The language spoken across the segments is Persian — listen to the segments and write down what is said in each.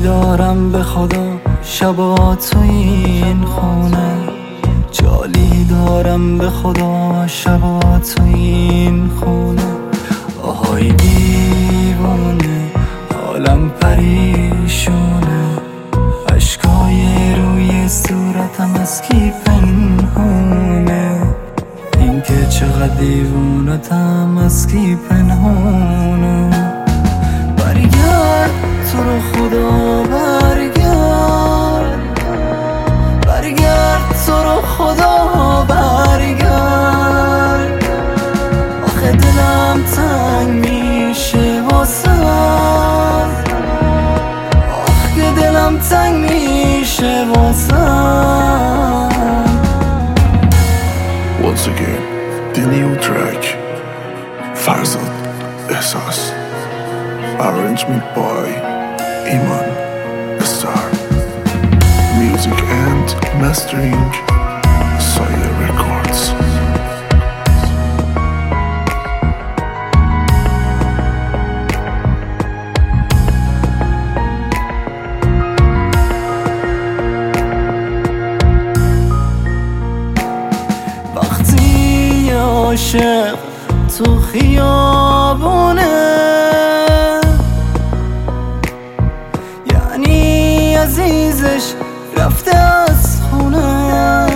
دارم به خدا شبا تو این خونه، جالی دارم به خدا شبا تو این خونه. آهای دیوانه حالم پریشونه، اشکای روی صورتم از کی پنهونه، این که چقدر دیوونتم از کی پنهونه. برگرد تو رو خدا برگرد، برگرد تو رو خدا برگرد. آخه دلم تنگ میشه واسم، آخه دلم تنگ میشه واسم. Once again, the new track Farzad Ehsas, arrangement by Iman Star, music and mastering Saya Records. وقتی عاشق تو خیابونه، یعنی عزیزش رفته از خونه،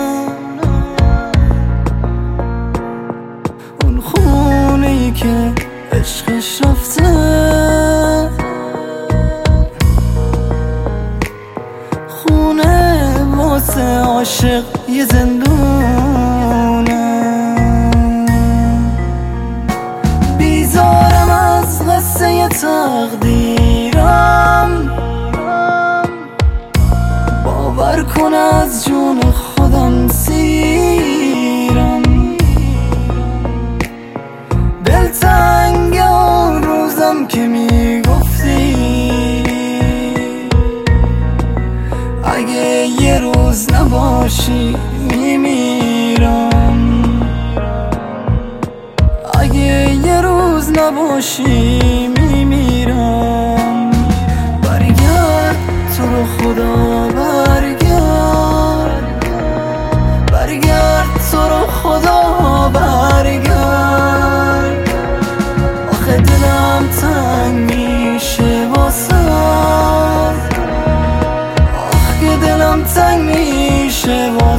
اون خونه‌ای که عشقش رفته، خونه واسه عاشق یه زندونه. بیزارم از قصه تقدیرم، باور کن از جون خودم سیرم. دلتنگ اون روزم که میگفتی اگه یه روز نباشی میمیرم، اگه یه روز نباشی میمیرم. برگرد تو رو خدا برگرد، برگرد تو رو خدا برگرد. آخه دلم تنگ میشه واسم، آخه دلم تنگ میشه واسم.